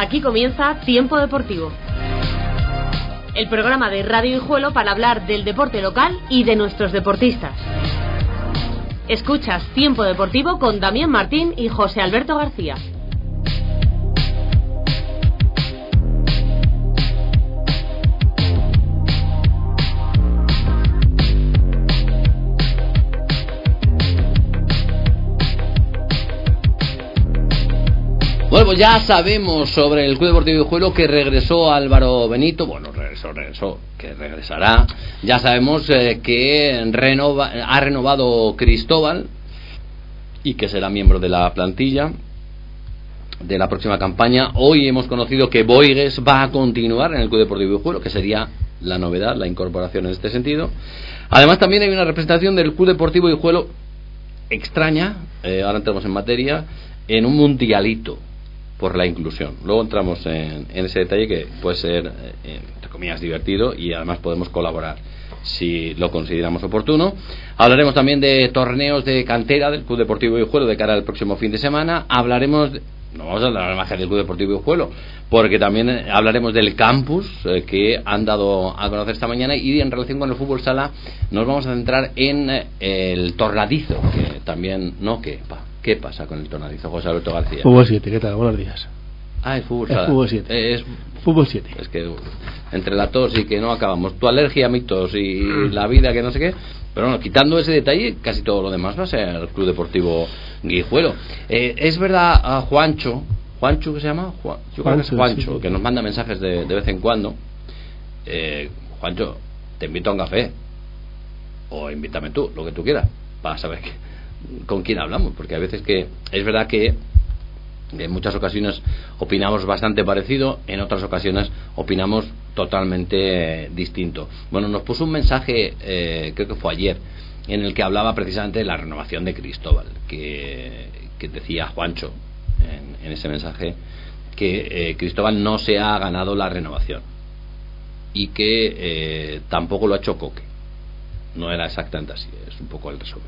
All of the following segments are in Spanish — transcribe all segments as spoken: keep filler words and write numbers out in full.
Aquí comienza Tiempo Deportivo, el programa de Radio Guijuelo para hablar del deporte local y de nuestros deportistas. Escuchas Tiempo Deportivo con Damián Martín y José Alberto García. Bueno, pues ya sabemos sobre el Club Deportivo Guijuelo que regresó Álvaro Benito. Bueno, regresó, regresó, que regresará. Ya sabemos eh, que renova, ha renovado Cristóbal y que será miembro de la plantilla de la próxima campaña. Hoy hemos conocido que Boigues va a continuar en el Club Deportivo Guijuelo, que sería la novedad, la incorporación en este sentido. Además, también hay una representación del Club Deportivo Guijuelo extraña, eh, ahora entramos en materia, en un mundialito por la inclusión. Luego entramos en, en ese detalle que puede ser, eh, entre comillas, divertido, y además podemos colaborar si lo consideramos oportuno. Hablaremos también de torneos de cantera del Club Deportivo Guijuelo de cara al próximo fin de semana. Hablaremos de, no vamos a hablar más del Club Deportivo Guijuelo, porque también hablaremos del campus eh, que han dado a conocer esta mañana, y en relación con el fútbol sala nos vamos a centrar en eh, el tornadizo, que también no que pa, ¿qué pasa con el tornadizo, José Alberto García? Fútbol siete, ¿qué tal? Buenos días. Ah, el fútbol es sala. Fútbol siete. Eh, es Fútbol siete. Es que entre la tos y que no acabamos, tu alergia a mi tos y la vida que no sé qué, pero bueno, quitando ese detalle, casi todo lo demás va a ser el Club Deportivo Guijuelo. Eh, es verdad, a Juancho, Juancho que se llama, Juan, yo creo que es Juancho, sí, sí, que nos manda mensajes de, de vez en cuando. Eh, Juancho, te invito a un café, o invítame tú, lo que tú quieras, para saber que, con quién hablamos, porque a veces que es verdad que en muchas ocasiones opinamos bastante parecido, en otras ocasiones opinamos totalmente eh, distinto. Bueno, nos puso un mensaje, eh, creo que fue ayer, en el que hablaba precisamente de la renovación de Cristóbal, que, que decía Juancho en, en ese mensaje que eh, Cristóbal no se ha ganado la renovación y que eh, tampoco lo ha hecho Coque. No era exactamente así, es un poco el resumen.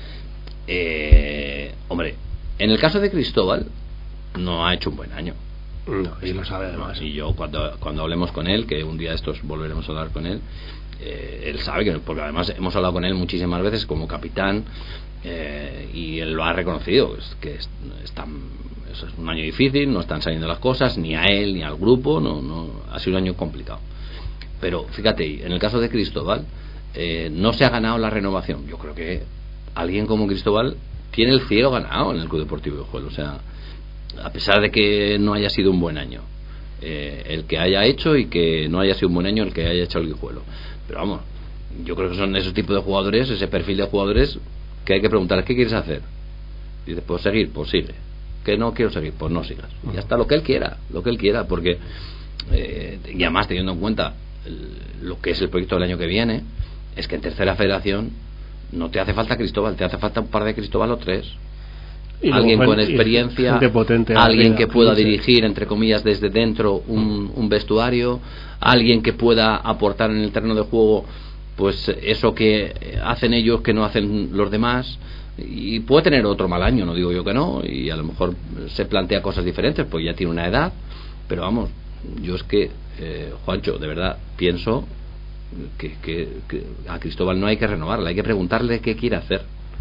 Eh, hombre, en el caso de Cristóbal no ha hecho un buen año. No, y lo sabe además. Y yo cuando, cuando hablemos con él, que un día de estos volveremos a hablar con él, eh, él sabe que, porque además hemos hablado con él muchísimas veces como capitán, eh, y él lo ha reconocido, es que es, está, es un año difícil, no están saliendo las cosas, ni a él ni al grupo, no, no ha sido un año complicado. Pero fíjate, en el caso de Cristóbal, eh, no se ha ganado la renovación. Yo creo que alguien como Cristóbal tiene el cielo ganado en el Club Deportivo Guijuelo, o sea, a pesar de que no haya sido un buen año eh, el que haya hecho, y que no haya sido un buen año el que haya hecho el Guijuelo. Pero vamos, yo creo que son esos tipos de jugadores, ese perfil de jugadores que hay que preguntar, ¿qué quieres hacer? Y dices, pues seguir, pues sigue. ¿Que no quiero seguir? Pues no sigas. Y ya está, lo que él quiera, lo que él quiera, porque eh, y además teniendo en cuenta el, lo que es el proyecto del año que viene, es que en tercera federación no te hace falta Cristóbal, te hace falta un par de Cristóbal o tres. Y alguien con experiencia, potente, alguien arriba, que pueda sí, dirigir, entre comillas, desde dentro un, un vestuario, alguien que pueda aportar en el terreno de juego pues eso que hacen ellos que no hacen los demás. Y puede tener otro mal año, no digo yo que no, y a lo mejor se plantea cosas diferentes, pues ya tiene una edad, pero vamos, yo es que eh, Juancho, de verdad pienso que, que, que a Cristóbal no hay que renovarle, hay que preguntarle qué quiere hacer.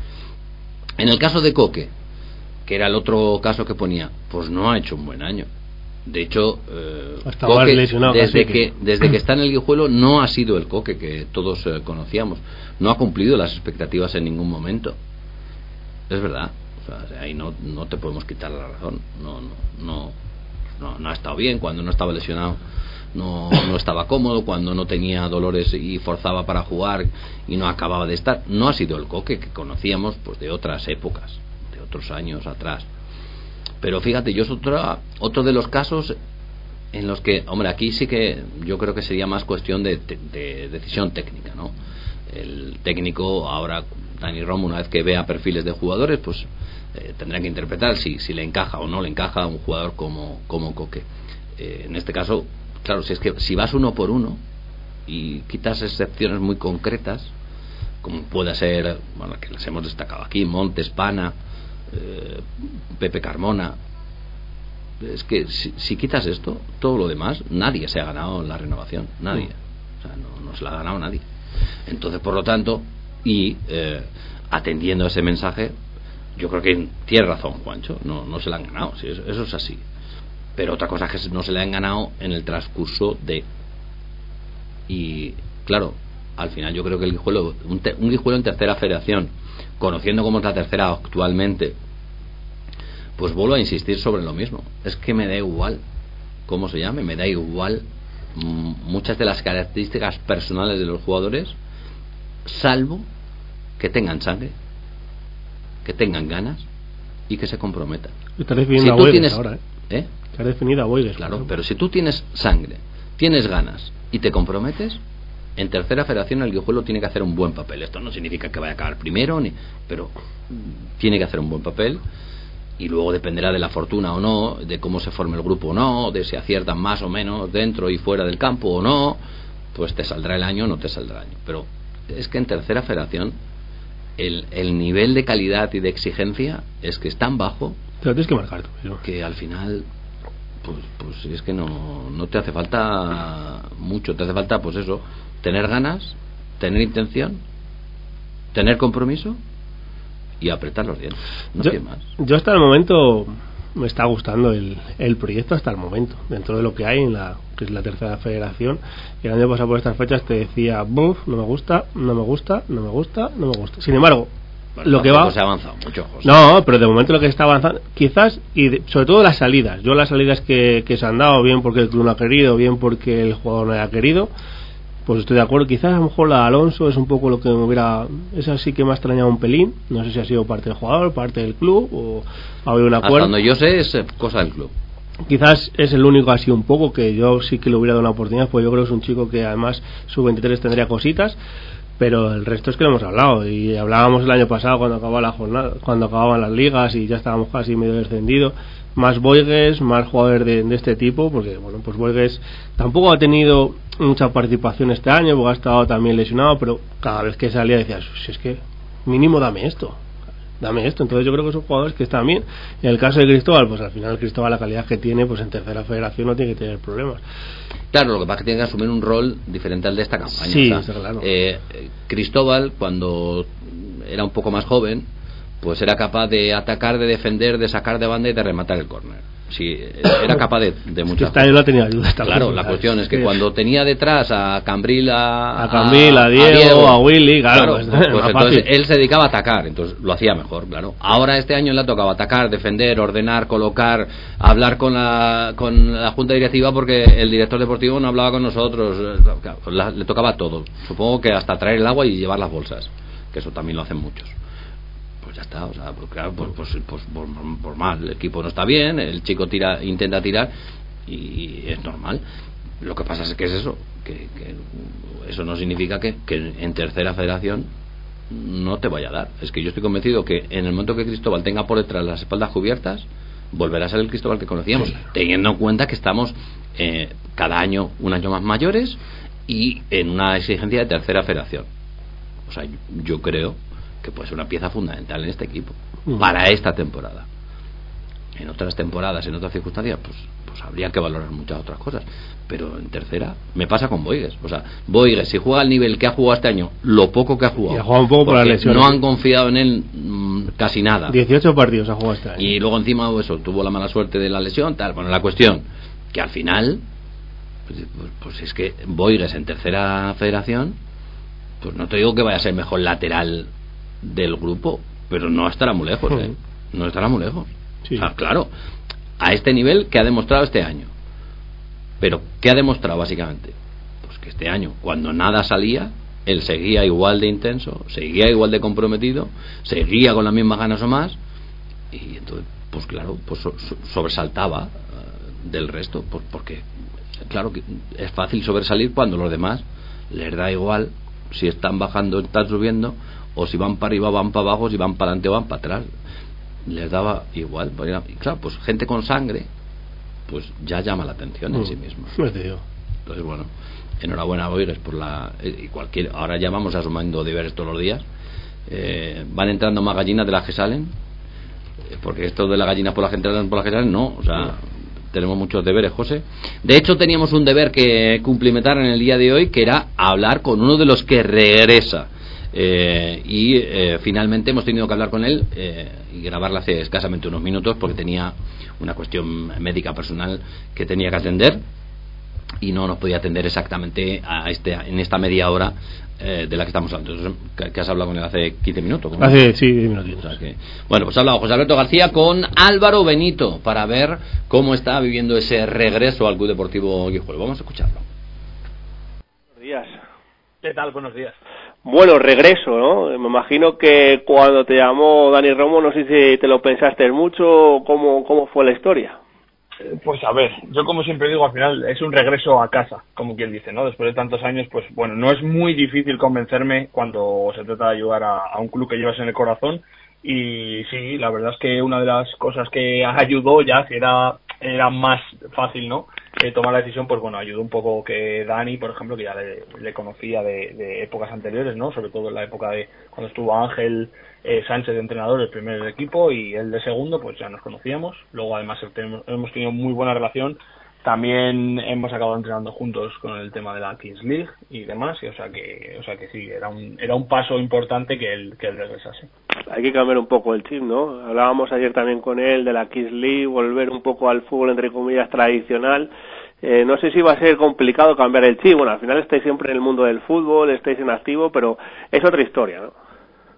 En el caso de Coque, que era el otro caso que ponía, pues no ha hecho un buen año. De hecho, eh, Coque, desde que, que desde que está en el Guijuelo no ha sido el Coque que todos eh, conocíamos, no ha cumplido las expectativas en ningún momento. Es verdad, o sea, ahí no, no te podemos quitar la razón. No, no, no, no, no ha estado bien cuando no estaba lesionado. No, no estaba cómodo cuando no tenía dolores y forzaba para jugar y no acababa de estar. No ha sido el Coque que conocíamos pues de otras épocas, de otros años atrás. Pero fíjate, yo es otro, otro de los casos en los que, hombre, aquí sí que yo creo que sería más cuestión de, de, de decisión técnica, ¿no? El técnico ahora, Dani Romo, una vez que vea perfiles de jugadores, pues eh, tendrá que interpretar si, si le encaja o no le encaja a un jugador como, como Coque. Eh, en este caso, claro, si es que si vas uno por uno y quitas excepciones muy concretas, como pueda ser, bueno, que las hemos destacado aquí, Montes, Pana, eh, Pepe Carmona, es que si, si quitas esto, todo lo demás, nadie se ha ganado la renovación, nadie, o sea, no, no se la ha ganado nadie. Entonces, por lo tanto, y eh, atendiendo a ese mensaje, yo creo que tiene razón Juancho, no, no se la han ganado, sí, eso, eso es así. Pero otra cosa es que no se la han ganado en el transcurso de... Y claro, al final yo creo que el Guijuelo, un, te, un Guijuelo en tercera federación, conociendo cómo es la tercera actualmente, pues vuelvo a insistir sobre lo mismo. Es que me da igual cómo se llame, me da igual m- muchas de las características personales de los jugadores, salvo que tengan sangre, que tengan ganas y que se comprometan. Estás definiendo si a tú Boigues tienes, ahora, ¿eh? ¿eh? Estás definido a Boigues. Claro, pero si tú tienes sangre, tienes ganas y te comprometes, en tercera federación el Guijuelo tiene que hacer un buen papel. Esto no significa que vaya a acabar primero, ni, pero tiene que hacer un buen papel, y luego dependerá de la fortuna o no, de cómo se forme el grupo o no, de si aciertan más o menos dentro y fuera del campo o no, pues te saldrá el año o no te saldrá el año. Pero es que en tercera federación el, el nivel de calidad y de exigencia es que es tan bajo, te lo tienes que marcar tú, ¿no? Que al final pues, pues es que no, no te hace falta mucho, te hace falta pues eso, tener ganas, tener intención, tener compromiso y apretar los dientes, no yo, hay más. Yo hasta el momento me está gustando el, el proyecto hasta el momento, dentro de lo que hay en la que es la tercera federación. Y el año pasado por estas fechas te decía, buf, no me gusta, no me gusta, no me gusta, no me gusta. Sin embargo, bueno, lo que va se ha avanzado mucho, José. No, pero de momento lo que está avanzando quizás, y de, sobre todo las salidas, yo las salidas que, que se han dado, bien porque el club no ha querido, bien porque el jugador no haya querido, pues estoy de acuerdo. Quizás a lo mejor la de Alonso es un poco lo que me hubiera, esa sí que me ha extrañado un pelín, no sé si ha sido parte del jugador, parte del club o ha habido un acuerdo. Hasta donde yo sé es cosa del club. Quizás es el único así un poco que yo sí que le hubiera dado una oportunidad, pues yo creo que es un chico que además su veintitrés tendría cositas, pero el resto es que lo hemos hablado, y hablábamos el año pasado cuando acababa la jornada, cuando acababan las ligas y ya estábamos casi medio descendido, más Boigues, más jugadores de, de este tipo, porque bueno, pues Boigues tampoco ha tenido mucha participación este año porque ha estado también lesionado, pero cada vez que salía decías, si es que mínimo dame esto, dame esto. Entonces yo creo que son jugadores que están bien. En el caso de Cristóbal, pues al final Cristóbal, la calidad que tiene, pues en tercera federación no tiene que tener problemas. Claro, lo que pasa es que tiene que asumir un rol diferente al de esta campaña. Sí, o sea, claro. eh, Cristóbal, cuando era un poco más joven, pues era capaz de atacar, de defender, de sacar de banda y de rematar el córner. Sí, era capaz de, de muchas este año no ha tenido ayuda. Claro, la cuestión es que cuando tenía detrás a Cambril, a, a Cambril, a, a Diego, a Diego, a Willy, claro, claro pues, pues entonces él se dedicaba a atacar, entonces lo hacía mejor, claro. Ahora este año le ha tocado atacar, defender, ordenar, colocar, hablar con la con la junta directiva porque el director deportivo no hablaba con nosotros, claro, le tocaba todo. Supongo que hasta traer el agua y llevar las bolsas, que eso también lo hacen muchos. Ya está, o sea, pues, claro, pues, pues, pues por, por mal, el equipo no está bien, el chico tira, intenta tirar y es normal. Lo que pasa es que es eso, que, que eso no significa que, que en tercera federación no te vaya a dar. Es que yo estoy convencido que en el momento que Cristóbal tenga por detrás las espaldas cubiertas, volverá a ser el Cristóbal que conocíamos, teniendo en cuenta que estamos eh, cada año un año más mayores y en una exigencia de tercera federación. O sea, yo, yo creo que puede ser una pieza fundamental en este equipo uh-huh. para esta temporada. En otras temporadas, en otras circunstancias, pues, pues habría que valorar muchas otras cosas, pero en tercera me pasa con Boigues. O sea, Boigues, si juega al nivel que ha jugado este año, lo poco que ha jugado, y ha jugado un poco por las lesiones, no han confiado en él mmm, casi nada. dieciocho partidos ha jugado este año y luego encima eso, tuvo la mala suerte de la lesión, tal. Bueno, la cuestión que al final pues, pues, pues es que Boigues en tercera federación, pues no te digo que vaya a ser mejor lateral del grupo, pero no estará muy lejos, ¿eh? No estará muy lejos. Sí. O sea, claro, a este nivel que ha demostrado este año. Pero ¿qué ha demostrado básicamente? Pues que este año, cuando nada salía, él seguía igual de intenso, seguía igual de comprometido, seguía con las mismas ganas o más, y entonces, pues claro, pues so- sobresaltaba uh, del resto, pues porque claro que es fácil sobresalir cuando los demás les da igual si están bajando, están subiendo, o si van para arriba, van para abajo, si van para adelante o van para atrás. Les daba igual. Y claro, pues gente con sangre, pues ya llama la atención en mm, sí misma. Entonces, bueno, enhorabuena a Boigues por la. Y cualquier, ahora ya vamos asumiendo deberes todos los días. Eh, van entrando más gallinas de las que salen, porque esto de las gallinas por las que entran por las que salen, no. O sea, tenemos muchos deberes, José. De hecho, teníamos un deber que cumplimentar en el día de hoy, que era hablar con uno de los que regresa. Eh, y eh, finalmente hemos tenido que hablar con él eh, y grabarla hace escasamente unos minutos porque tenía una cuestión médica personal que tenía que atender y no nos podía atender exactamente a este, en esta media hora eh, de la que estamos hablando. Entonces, ¿qué has hablado con él hace quince minutos? ¿Cómo? Hace, sí, diez minutos. O sea que, bueno, pues ha hablado José Alberto García con Álvaro Benito para ver cómo está viviendo ese regreso al Club Deportivo Guijuelo. Vamos a escucharlo. Buenos días. ¿Qué tal? Buenos días. Bueno, regreso, ¿no? Me imagino que cuando te llamó Dani Romo, no sé si te lo pensaste mucho, ¿cómo, cómo fue la historia? Pues a ver, yo como siempre digo, al final es un regreso a casa, como quien dice, ¿no? Después de tantos años, pues bueno, no es muy difícil convencerme cuando se trata de ayudar a, a un club que llevas en el corazón. Y sí, la verdad es que una de las cosas que ayudó ya, si era, era más fácil, ¿no? Eh, tomar la decisión, pues bueno, ayudó un poco que Dani, por ejemplo, que ya le, le conocía de, de épocas anteriores, ¿no? Sobre todo en la época de cuando estuvo Ángel eh, Sánchez de entrenador del primer equipo y él de segundo, pues ya nos conocíamos. Luego además tenemos, hemos tenido muy buena relación. También hemos acabado entrenando juntos con el tema de la Kings League y demás, y o sea que, o sea que sí, era un, era un paso importante que él, que él regresase. Hay que cambiar un poco el chip, ¿no? Hablábamos ayer también con él de la Kings League, volver un poco al fútbol entre comillas tradicional. Eh, no sé si va a ser complicado cambiar el chip. Bueno, al final estáis siempre en el mundo del fútbol, estáis en activo, pero es otra historia, ¿no?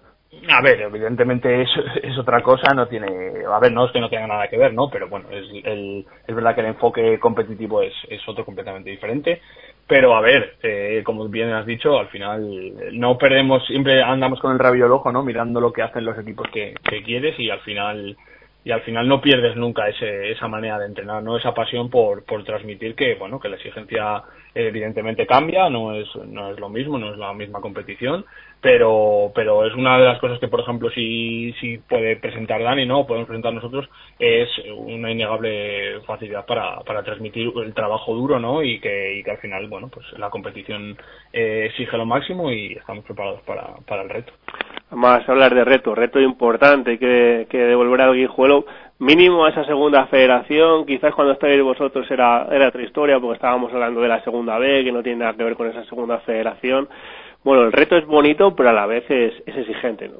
A ver, evidentemente es, es otra cosa, no tiene, a ver, no es que no tenga nada que ver, ¿no? Pero bueno, es, el, es verdad que el enfoque competitivo es, es otro completamente diferente, pero a ver, eh, como bien has dicho, al final no perdemos, siempre andamos con el rabillo del ojo, ¿no? Mirando lo que hacen los equipos que, que quieres y al final y al final no pierdes nunca ese, esa manera de entrenar, ¿no? Esa pasión por, por transmitir que, bueno, que la exigencia evidentemente cambia, no es, no es lo mismo, no es la misma competición, pero, pero es una de las cosas que, por ejemplo, si, si puede presentar Dani, ¿no? Podemos presentar nosotros, es una innegable facilidad para, para transmitir el trabajo duro, ¿no? Y que, y que al final, bueno, pues la competición eh, exige lo máximo y estamos preparados para, para el reto. Además, hablar de reto, reto importante, que, que devolver al Guijuelo mínimo a esa segunda federación. Quizás cuando estáis vosotros era, era otra historia, porque estábamos hablando de la segunda B, que no tiene nada que ver con esa segunda federación. Bueno, el reto es bonito, pero a la vez es, es exigente, ¿no?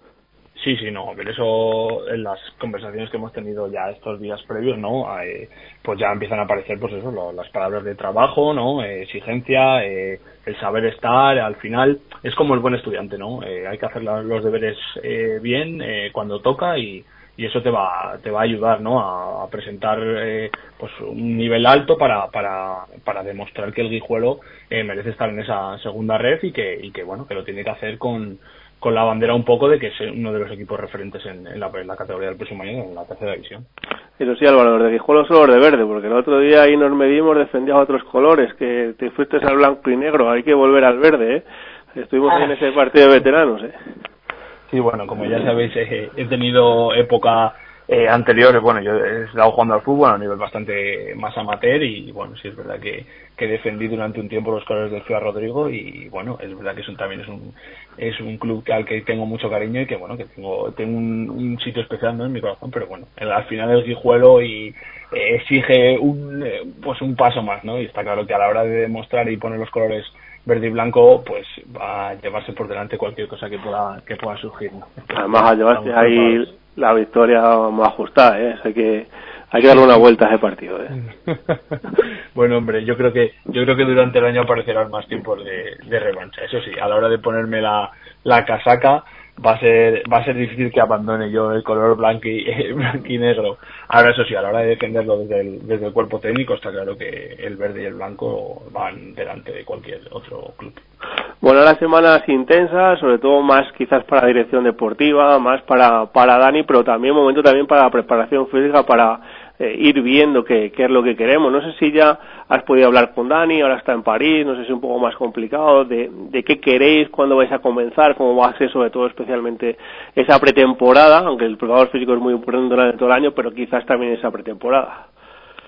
Sí, sí, no, pero eso en las conversaciones que hemos tenido ya estos días previos, ¿no? Eh, pues ya empiezan a aparecer, pues eso, lo, las palabras de trabajo, ¿no? Eh, exigencia, eh, el saber estar, al final es como el buen estudiante, ¿no? Eh, hay que hacer la, los deberes eh, bien eh, cuando toca y, y eso te va te va a ayudar, ¿no? A, a presentar eh, pues un nivel alto para para para demostrar que el Guijuelo eh, merece estar en esa segunda red y que y que bueno que lo tiene que hacer con con la bandera un poco de que es uno de los equipos referentes en, en, la, en la categoría del próximo año, en la tercera división. Eso sí, Álvaro, los de Guijuelo son los de verde, porque el otro día ahí nos medimos, defendías otros colores, que te fuiste al blanco y negro, hay que volver al verde, ¿eh? Estuvimos ah. en ese partido de veteranos, ¿eh? Sí, bueno, como ya sabéis, eh, he tenido época eh, anteriores, bueno, yo he estado jugando al fútbol a un nivel bastante más amateur y, bueno, sí es verdad que, que defendí durante un tiempo los colores del Ciudad Rodrigo y, bueno, es verdad que es un, también es un es un club al que tengo mucho cariño y que, bueno, que tengo tengo un, un sitio especial, ¿no?, en mi corazón, pero bueno, al final el Guijuelo y eh, exige un eh, pues un paso más, ¿no? Y está claro que a la hora de demostrar y poner los colores verde y blanco, pues va a llevarse por delante cualquier cosa que pueda que pueda surgir, ¿no? Además, a llevarse ahí la victoria más ajustada, ¿eh? O sea que hay que darle una vuelta a ese partido, ¿eh? Bueno, hombre, yo creo que yo creo que durante el año aparecerán más tiempos de, de revancha. Eso sí, a la hora de ponerme la, la casaca va a ser va a ser difícil que abandone yo el color blanco y, eh, blanco y negro. Ahora, eso sí, a la hora de defenderlo desde el, desde el cuerpo técnico está claro que el verde y el blanco van delante de cualquier otro club. Bueno, las semanas intensas, sobre todo más quizás para la dirección deportiva, más para para Dani, pero también un momento también para la preparación física, para eh, ir viendo qué, qué es lo que queremos. No sé si ya has podido hablar con Dani, ahora está en París, no sé si es un poco más complicado, de, de qué queréis, cuándo vais a comenzar, cómo va a ser sobre todo especialmente esa pretemporada, aunque el preparador físico es muy importante durante todo el año, pero quizás también esa pretemporada.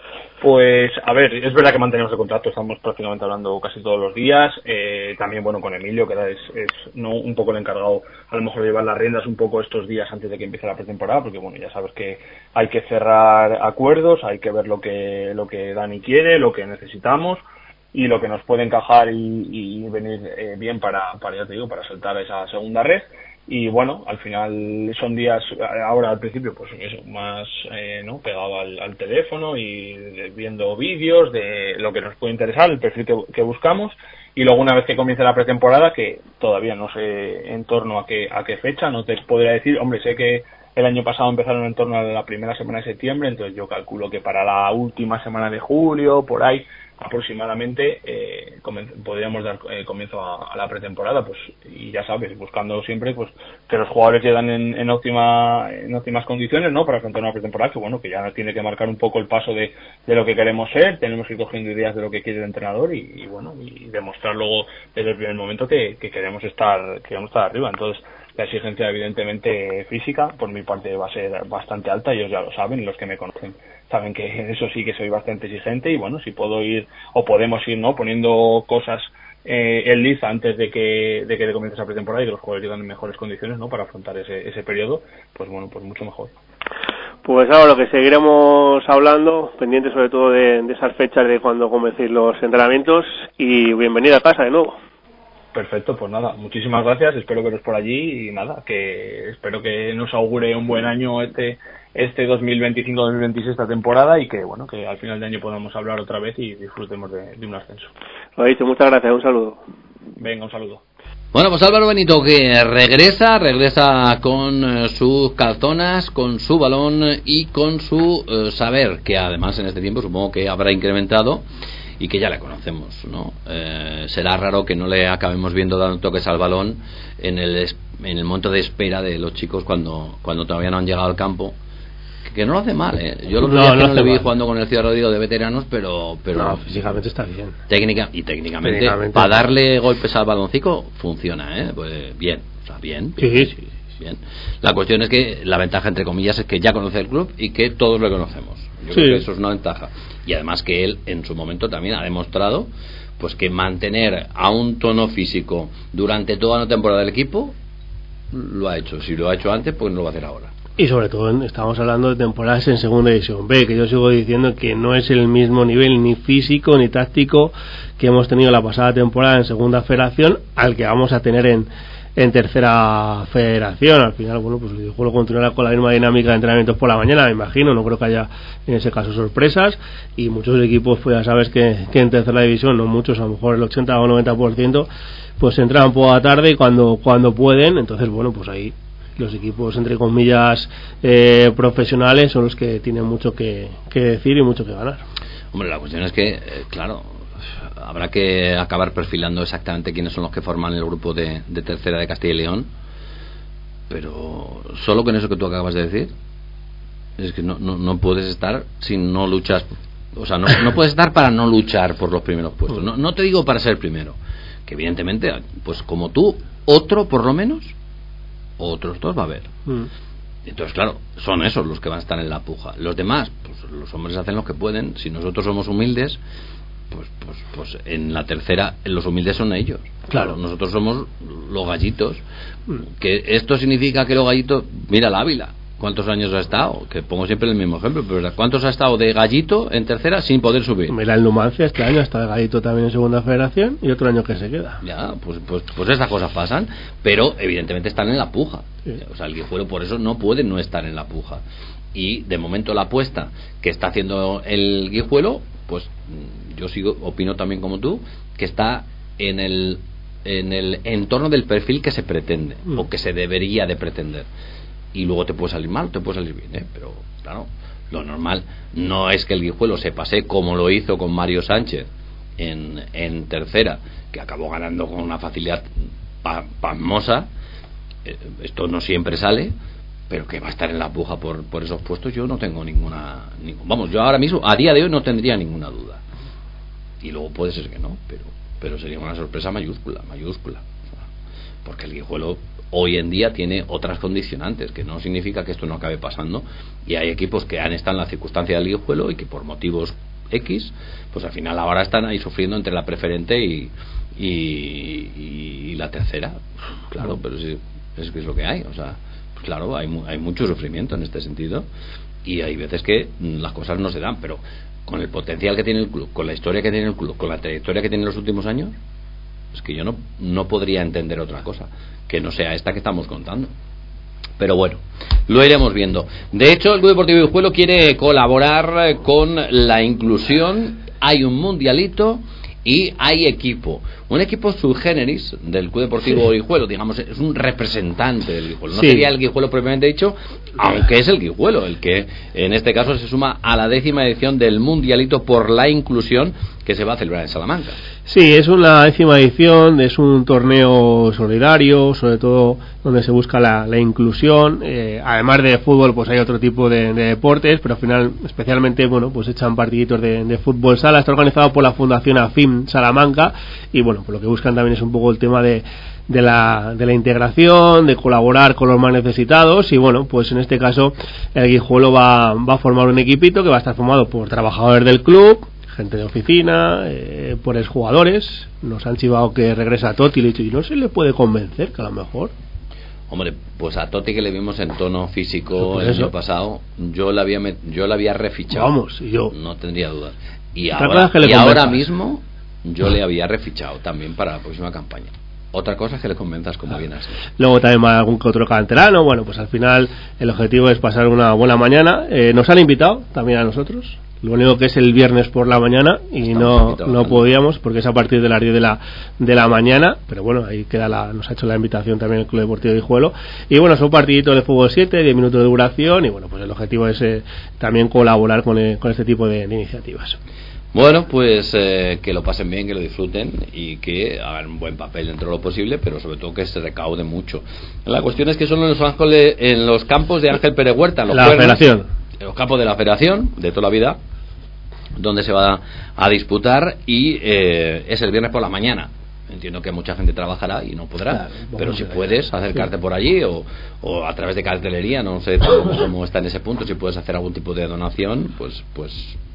Pues, a ver, es verdad que mantenemos el contacto, estamos prácticamente hablando casi todos los días, eh, también, bueno, con Emilio, que es, es no un poco el encargado, a lo mejor de llevar las riendas un poco estos días antes de que empiece la pretemporada, porque, bueno, ya sabes que hay que cerrar acuerdos, hay que ver lo que, lo que Dani quiere, lo que necesitamos, y lo que nos puede encajar y, y venir eh, bien para, para, ya te digo, para saltar esa segunda red. Y bueno, al final son días, ahora al principio pues eso, más eh, no pegado al, al teléfono y de, viendo vídeos de lo que nos puede interesar, el perfil que, que buscamos, y luego una vez que comience la pretemporada, que todavía no sé en torno a qué, a qué fecha, no te podría decir, hombre, sé que el año pasado empezaron en torno a la primera semana de septiembre, entonces yo calculo que para la última semana de julio, por ahí, aproximadamente eh, podríamos dar eh, comienzo a, a la pretemporada, pues, y ya sabes, buscando siempre pues que los jugadores llegan en, en óptima en óptimas condiciones, ¿no?, para afrontar una pretemporada que, bueno, que ya tiene que marcar un poco el paso de, de lo que queremos ser, tenemos que ir cogiendo ideas de lo que quiere el entrenador y, y bueno, y demostrar luego desde el primer momento que, que queremos estar queremos estar arriba. Entonces la exigencia evidentemente física por mi parte va a ser bastante alta, ellos ya lo saben, los que me conocen saben que en eso sí que soy bastante exigente, y bueno, si puedo ir o podemos ir, ¿no?, poniendo cosas eh, en liza antes de que de que comience esa pretemporada y que los jugadores lleguen en mejores condiciones, ¿no?, para afrontar ese ese periodo, pues bueno, pues mucho mejor. Pues ahora lo que seguiremos hablando, pendiente sobre todo de, de esas fechas de cuando comencéis los entrenamientos, y bienvenida a casa de nuevo. Perfecto, pues nada, muchísimas gracias, espero veros por allí y nada, que espero que nos augure un buen año este este dos mil veinticinco dos mil veintiséis, esta temporada, y que bueno, que al final de año podamos hablar otra vez y disfrutemos de, de un ascenso. Lo he dicho, muchas gracias, un saludo. Venga, un saludo. Bueno, pues Álvaro Benito, que regresa, regresa con eh, sus calzonas, con su balón y con su eh, saber, que además en este tiempo supongo que habrá incrementado y que ya le conocemos, ¿no? Eh, será raro que no le acabemos viendo dando toques al balón en el en el momento de espera de los chicos cuando cuando todavía no han llegado al campo, que no lo hace mal, ¿eh? Yo lo que no, no, no le vi mal. Jugando con el Ciudad Rodrigo de veteranos, pero pero no, físicamente está bien. Técnica y técnicamente, técnicamente para darle golpes al baloncito funciona, ¿eh? Pues bien, o sea, bien, bien, sí, sí, sí. bien. La cuestión es que la ventaja, entre comillas, es que ya conoce el club y que todos lo conocemos. Yo sí. creo que eso es una ventaja. Y además que él en su momento también ha demostrado pues que mantener a un tono físico durante toda la temporada del equipo lo ha hecho. Si lo ha hecho antes, pues no lo va a hacer ahora. Y sobre todo estamos hablando de temporadas en segunda división B, que yo sigo diciendo que no es el mismo nivel ni físico ni táctico que hemos tenido la pasada temporada en segunda federación al que vamos a tener en en tercera federación. Al final, bueno, pues el videojuego continuará con la misma dinámica de entrenamientos por la mañana, me imagino, no creo que haya en ese caso sorpresas, y muchos equipos, pues ya sabes que, que en tercera división, no muchos, a lo mejor el ochenta o noventa por ciento, pues entran un poco a tarde cuando, cuando pueden. Entonces, bueno, pues ahí los equipos, entre comillas, eh, profesionales son los que tienen mucho que, que decir y mucho que ganar. Hombre, la cuestión es que, eh, claro, habrá que acabar perfilando exactamente quiénes son los que forman el grupo de, de tercera de Castilla y León, pero solo con eso que tú acabas de decir es que no, no, no puedes estar si no luchas, o sea, no, no puedes estar para no luchar por los primeros puestos. No, no te digo para ser primero, que evidentemente, pues como tú, otro por lo menos, otros dos va a haber. Entonces, claro, son esos los que van a estar en la puja. Los demás, pues los hombres hacen lo que pueden. Si nosotros somos humildes, pues pues pues en la tercera los humildes son ellos. Claro, nosotros somos los gallitos. Que esto significa que los gallitos, mira la Ávila, ¿cuántos años ha estado? Que pongo siempre el mismo ejemplo, pero ¿cuántos ha estado de gallito en tercera sin poder subir? Mira el Numancia, este año está de gallito también en segunda federación y otro año que se queda. Ya, pues pues pues estas cosas pasan, pero evidentemente están en la puja. Sí. O sea, el Guijuelo por eso no puede no estar en la puja. Y de momento la apuesta que está haciendo el Guijuelo, pues yo sigo opino también como tú, que está en el en el entorno del perfil que se pretende mm. o que se debería de pretender. Y luego te puede salir mal, te puede salir bien, ¿eh? Pero claro, lo normal no es que el Guijuelo se pase como lo hizo con Mario Sánchez en, en tercera, que acabó ganando con una facilidad pa- pasmosa. Eh, esto no siempre sale, pero que va a estar en la puja por, por esos puestos, yo no tengo ninguna, ningún, vamos, yo ahora mismo, a día de hoy no tendría ninguna duda. Y luego puede ser que no, pero pero sería una sorpresa mayúscula, mayúscula. O sea, porque el Guijuelo hoy en día tiene otras condicionantes, que no significa que esto no acabe pasando, y hay equipos que han estado en la circunstancia del Guijuelo y que por motivos X, pues al final ahora están ahí sufriendo entre la preferente y, y, y la tercera. Claro, pero sí, es que es lo que hay. O sea, pues claro, hay, hay mucho sufrimiento en este sentido y hay veces que las cosas no se dan, pero con el potencial que tiene el club, con la historia que tiene el club, con la trayectoria que tiene en los últimos años, es que yo no, no podría entender otra cosa que no sea esta que estamos contando. Pero bueno, lo iremos viendo. De hecho, el Club Deportivo Guijuelo quiere colaborar con la inclusión. Hay un mundialito y hay equipo. Un equipo subgéneris del Club Deportivo sí. Guijuelo, digamos, es un representante del Guijuelo. No sí. sería el Guijuelo propiamente dicho, aunque es el Guijuelo el que en este caso se suma a la décima edición del mundialito por la inclusión que se va a celebrar en Salamanca. Sí, es una décima edición, es un torneo solidario, sobre todo donde se busca la, la inclusión. Eh, además de fútbol, pues hay otro tipo de, de deportes, pero al final, especialmente, bueno, pues echan partiditos de, de fútbol sala. Está organizado por la Fundación AFIM Salamanca y, bueno, pues lo que buscan también es un poco el tema de de la, de la integración, de colaborar con los más necesitados y bueno, pues en este caso el Guijuelo va, va a formar un equipito que va a estar formado por trabajadores del club, gente de oficina, eh, por exjugadores. Nos han chivado que regresa Totti y le he dicho, ¿y no se le puede convencer que a lo mejor? Hombre, pues a Totti, que le vimos en tono físico el año pasado, yo la había met- yo la había refichado. Vamos, y yo no tendría dudas. Y ahora, y ahora mismo yo le había refichado también para la próxima campaña. Otra cosa es que le convenzas como bien así. Luego también va algún que otro canterano. Bueno, pues al final el objetivo es pasar una buena mañana. Eh, nos han invitado también a nosotros. Lo único que es el viernes por la mañana y Estamos no no podíamos porque es a partir de las diez de la de la mañana, pero bueno, ahí queda la nos ha hecho la invitación también el Club Deportivo Guijuelo. Y bueno, son partiditos de fútbol siete, diez minutos de duración y bueno, pues el objetivo es eh, también colaborar con, eh, con este tipo de, de iniciativas. Bueno, pues eh, que lo pasen bien, que lo disfruten y que hagan un buen papel dentro de lo posible, pero sobre todo que se recaude mucho. La cuestión es que son en los, ángeles, en los campos de Ángel Pérez Huerta, en los la cuernos, federación. En los campos de la federación, de toda la vida, donde se va a disputar y eh, es el viernes por la mañana. Entiendo que mucha gente trabajará y no podrá, claro, pero si puedes acercarte por allí o, o a través de cartelería, no sé cómo, cómo está en ese punto, si puedes hacer algún tipo de donación, pues pues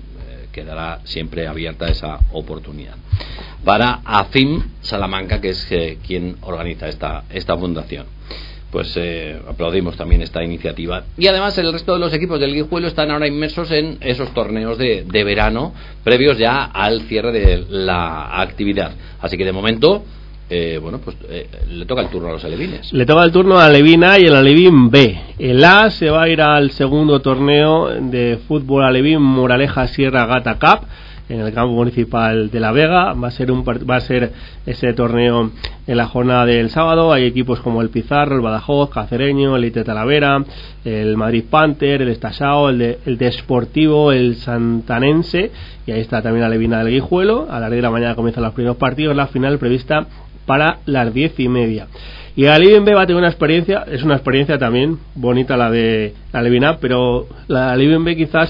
quedará siempre abierta esa oportunidad. Para AFIM Salamanca, que es eh, quien organiza esta, esta fundación. Pues eh, aplaudimos también esta iniciativa. Y además el resto de los equipos del Guijuelo están ahora inmersos en esos torneos de, de verano, previos ya al cierre de la actividad. Así que de momento... Eh, bueno, pues eh, le toca el turno a los alevines. Le toca el turno a Alevín A y el Alevín B. El A se va a ir al segundo torneo de fútbol Alevín Moraleja Sierra Gata Cup en el campo municipal de La Vega. Va a ser un va a ser ese torneo en la jornada del sábado. Hay equipos como el Pizarro, el Badajoz, Cacereño, el Ite Talavera, el Madrid Panther, el Estasao, el de, el de Sportivo, el Santanense, y ahí está también la Alevina del Guijuelo. A las diez de la mañana comienzan los primeros partidos, la final prevista para las diez y media. Y el Alevín B va a tener una experiencia, es una experiencia también bonita la de la Alevín A, pero la Alevín B quizás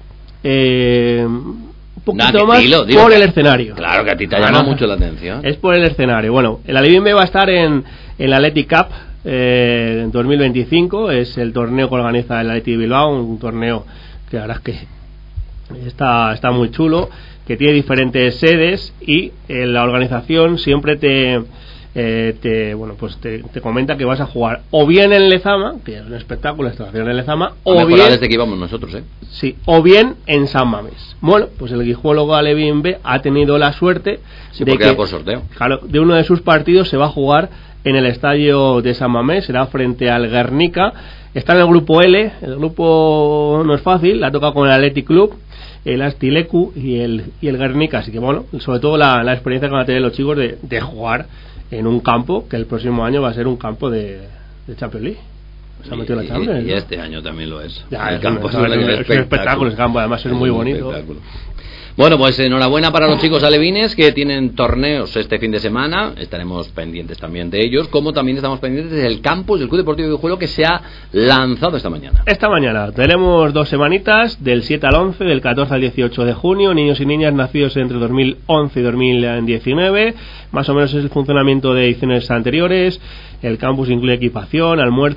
eh, un poquito no, más dilo, dilo, por el escenario. Claro que a ti te ha llamado mucho la atención. Es por el escenario. Bueno, el Alevín B va a estar en, en la Athletic Cup eh, en dos mil veinticinco, es el torneo que organiza el Athletic Bilbao, un torneo que la verdad es que está, está muy chulo, que tiene diferentes sedes y eh, la organización siempre te, eh, te bueno pues te, te comenta que vas a jugar o bien en Lezama, que es un espectáculo, esta estación en Lezama, o bien desde que íbamos nosotros, ¿eh? Sí, o bien en San Mamés. Bueno, pues el Guijuelo Alevín B ha tenido la suerte sí, de que era por sorteo. Claro, de uno de sus partidos se va a jugar en el estadio de San Mamés, será frente al Guernica. Está en el grupo L, el grupo no es fácil, la toca con el Athletic Club, el Astilecu y el y el Guernica, así que bueno, sobre todo la, la experiencia que van a tener los chicos de, de jugar en un campo que el próximo año va a ser un campo de, de Champions League. Se ha metido y, la Champions, y, y ¿no? este año también lo es. Ya, el campo es, un, es, un, es un espectáculo, espectáculo ese campo, además es, es muy bonito. Bueno, pues enhorabuena para los chicos alevines que tienen torneos este fin de semana. Estaremos pendientes también de ellos, como también estamos pendientes del campus del Club Deportivo Guijuelo que se ha lanzado esta mañana. Esta mañana tenemos dos semanitas, del siete al once, del catorce al dieciocho de junio, niños y niñas nacidos entre dos mil once y dos mil diecinueve. Más o menos es el funcionamiento de ediciones anteriores. El campus incluye equipación, almuerzo, monitor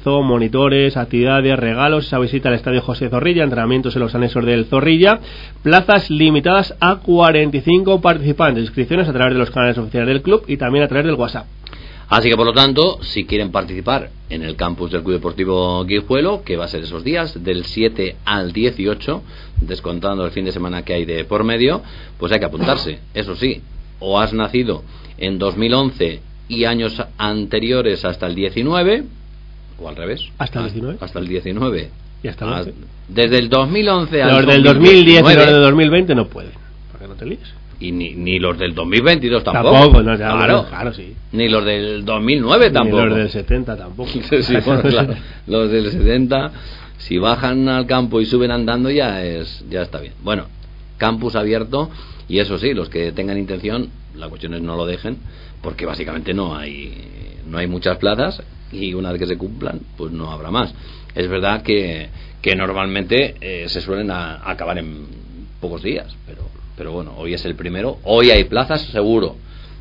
monitores, actividades, regalos, esa visita al Estadio José Zorrilla, entrenamientos en los anexos del Zorrilla, plazas limitadas a cuarenta y cinco participantes, inscripciones a través de los canales oficiales del club y también a través del WhatsApp. Así que por lo tanto, si quieren participar en el campus del Club Deportivo Guijuelo, que va a ser esos días del siete al dieciocho, descontando el fin de semana que hay de por medio, pues hay que apuntarse. Eso sí, o has nacido en dos mil once y años anteriores hasta el diecinueve, o al revés, hasta el diecinueve, hasta el diecinueve, y hasta el desde el dos mil once al los del dos mil diez y los del dos mil veinte no pueden, para que no te líes. Y ni, ni los del dos mil veintidós tampoco. Tampoco, no, ya, claro, claro, sí. Ni los del dos mil nueve tampoco. Ni los del setenta tampoco. Sí, bueno, claro, los del setenta, si bajan al campo y suben andando ya es ya está bien. Bueno, campus abierto, y eso sí, los que tengan intención, la cuestión es no lo dejen, porque básicamente no hay no hay muchas plazas, y una vez que se cumplan, pues no habrá más. Es verdad que, que normalmente eh, se suelen a, acabar en pocos días, pero pero bueno, hoy es el primero, hoy hay plazas seguro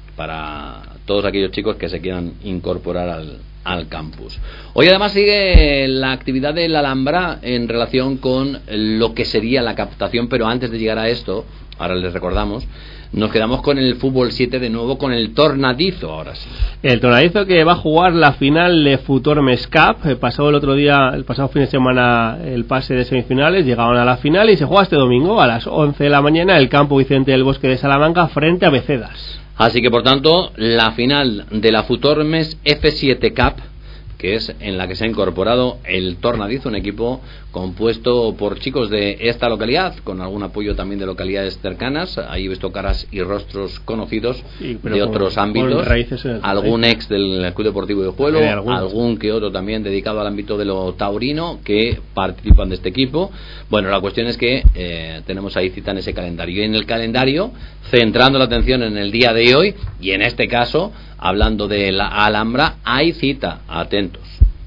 para todos aquellos chicos que se quieran incorporar al, al campus. Hoy además sigue la actividad de la Alhambra en relación con lo que sería la captación, pero antes de llegar a esto, ahora les recordamos, nos quedamos con el fútbol siete de nuevo, con el Tornadizo ahora sí. El Tornadizo que va a jugar la final de Futormes Cup. Eh, pasó el otro día, el pasado fin de semana, el pase de semifinales, llegaron a la final y se juega este domingo a las once de la mañana en el campo Vicente del Bosque de Salamanca frente a Becedas. Así que por tanto, la final de la Futormes F siete Cup, que es en la que se ha incorporado el Tornadizo, un equipo compuesto por chicos de esta localidad, con algún apoyo también de localidades cercanas. Ahí he visto caras y rostros conocidos sí, de con, otros ámbitos, algún ex del Club Deportivo de Guijuelo, algún. algún que otro también dedicado al ámbito de lo taurino, que participan de este equipo. Bueno, la cuestión es que eh, tenemos ahí cita en ese calendario, y en el calendario, centrando la atención en el día de hoy, y en este caso hablando de la Alhambra, hay cita, atentos.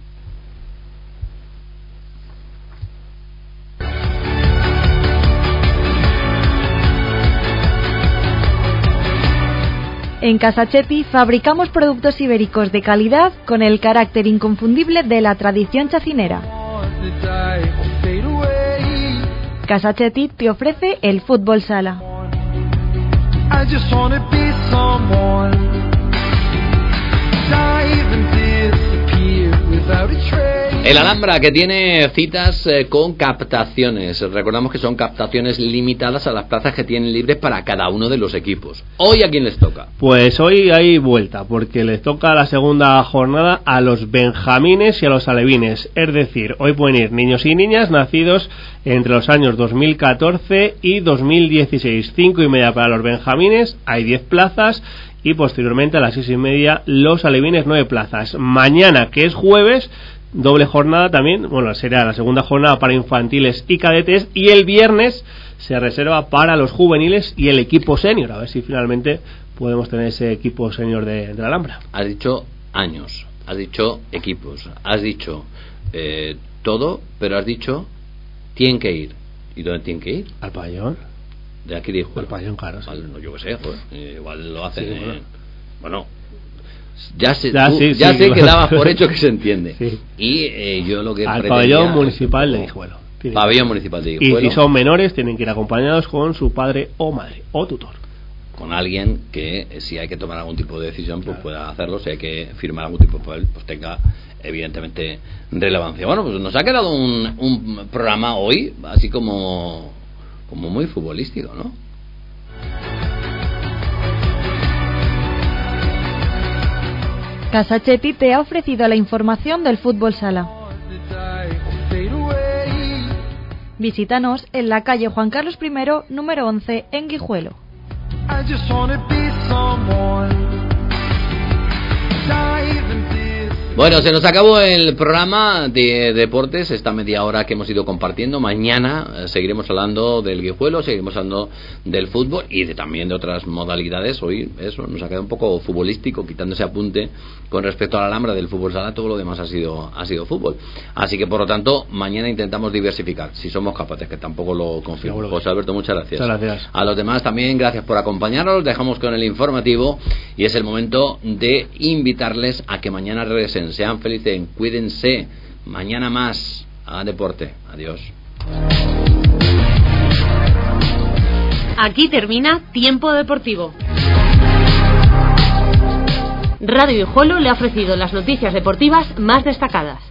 En Casachetti fabricamos productos ibéricos de calidad con el carácter inconfundible de la tradición chacinera. Casachetti te ofrece el fútbol sala. El Alhambra, que tiene citas eh, con captaciones. Recordamos que son captaciones limitadas a las plazas que tienen libres para cada uno de los equipos. ¿Hoy a quién les toca? Pues hoy hay vuelta, porque les toca la segunda jornada a los benjamines y a los alevines. Es decir, hoy pueden ir niños y niñas nacidos entre los años dos mil catorce y dos mil dieciséis. Cinco y media para los benjamines, hay diez plazas, y posteriormente a las seis y media los alevines, nueve plazas. Mañana, que es jueves, doble jornada también, bueno, será la segunda jornada para infantiles y cadetes, y el viernes se reserva para los juveniles y el equipo senior, a ver si finalmente podemos tener ese equipo senior de, de la Alhambra. Has dicho años, has dicho equipos, has dicho eh, todo, pero has dicho tienen que ir. ¿Y dónde tienen que ir? Al pabellón. De aquí de Guijuelo. Al pabellón, claro. Sí. Al, no, yo qué sé, pues, eh, igual lo hacen sí, bueno. En, bueno ya sé, ya, tú, sí, ya sí, sé claro. que dabas por hecho que se entiende. Sí. Y eh, yo lo que al pabellón municipal de Guijuelo. Pabellón municipal de Guijuelo. Y si son menores tienen que ir acompañados con su padre o madre o tutor. Con alguien que, si hay que tomar algún tipo de decisión, pues claro, pueda hacerlo. Si hay que firmar algún tipo de papel, pues tenga evidentemente relevancia. Bueno, pues nos ha quedado un, un programa hoy así como como muy futbolístico, ¿no? Casachetti te ha ofrecido la información del fútbol sala. Visítanos en la calle Juan Carlos primero, número once, en Guijuelo. Bueno, se nos acabó el programa de deportes, esta media hora que hemos ido compartiendo. Mañana eh, seguiremos hablando del Guijuelo, seguiremos hablando del fútbol y de, también de otras modalidades. Hoy eso nos ha quedado un poco futbolístico, quitando ese apunte con respecto a la Alhambra del fútbol sala. Todo lo demás ha sido ha sido fútbol. Así que por lo tanto mañana intentamos diversificar, si somos capaces, que tampoco lo confirmo. José Alberto, muchas gracias. Muchas gracias. A los demás también gracias por acompañarnos. Dejamos con el informativo y es el momento de invitarles a que mañana regresen. Sean felices, cuídense, Mañana más. Hagan deporte. Adiós. Aquí termina Tiempo Deportivo. Radio Guijuelo le ha ofrecido las noticias deportivas más destacadas.